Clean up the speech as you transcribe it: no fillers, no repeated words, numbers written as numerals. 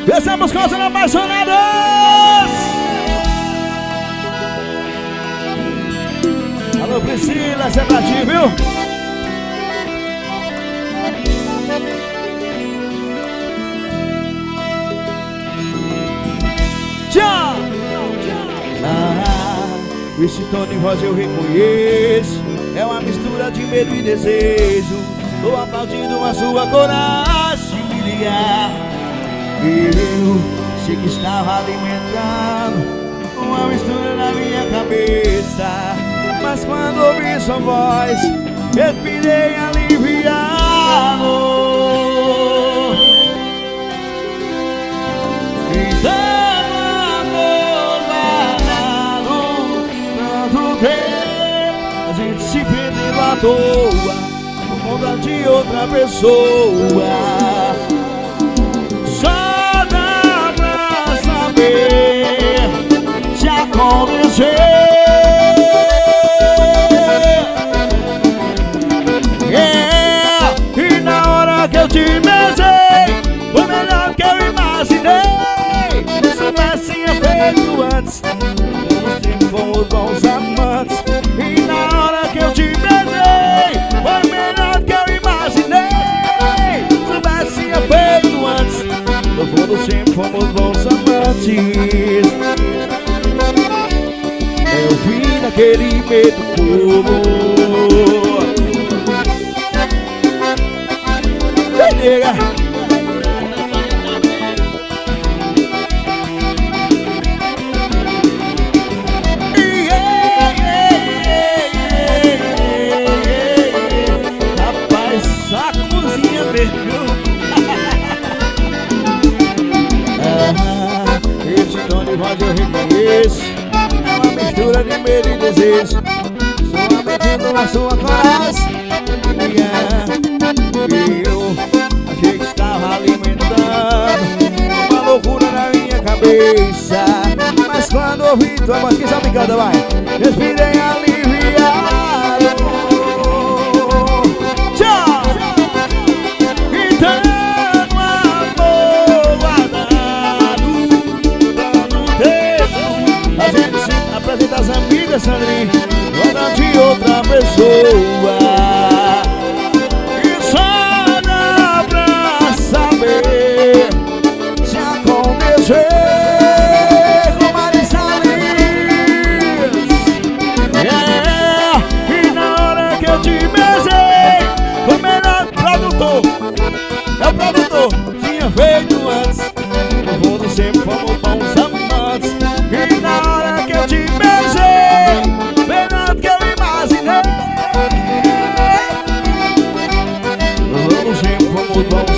Descemos com os apaixonados. Alô Priscila, essa é pra ti, viu? Tchau! Esse tom de voz eu reconheço. É uma mistura de medo e desejo. Tô aplaudindo a sua coragem de me ligar. Eu sei que estava alimentando uma mistura na minha cabeça, mas quando ouvi sua voz, respirei aliviado. Gritando amor danado, tanto tempo a gente se perdeu à toa por conta de outra pessoa. Só dá pra saber se aconteceu. E na hora que eu te beijei, foi melhor que eu imaginei. Se tivesse feito antes, sempre fomos bons amantes. E na hora que eu te beijei, foi melhor que eu imaginei. Se tivesse feito antes, no fundo sempre fomos bons amantes. Eu vi naquele medo como nega. Rapaz, sacozinha mesmo. Esse tom de voz eu reconheço. É uma mistura de medo e desejo. Somente na sua coragem. Eu achei que estava alimentando uma loucura na minha cabeça, mas quando ouvi tua voz, quem sabe canta, vai, respirei aliviado. Tchau! Gritando amor guardado, dando tempo a gente se apresenta às amigas, Sandrinho, gosta de outra pessoa. Se acontecer com Marisa Liz, e na hora que eu te beijei, foi melhor produtor. É o produtor, tinha feito antes. No fundo sempre fomos bons amantes. E na hora que eu te beijei, melhor que eu imaginei. No fundo sempre fomos bons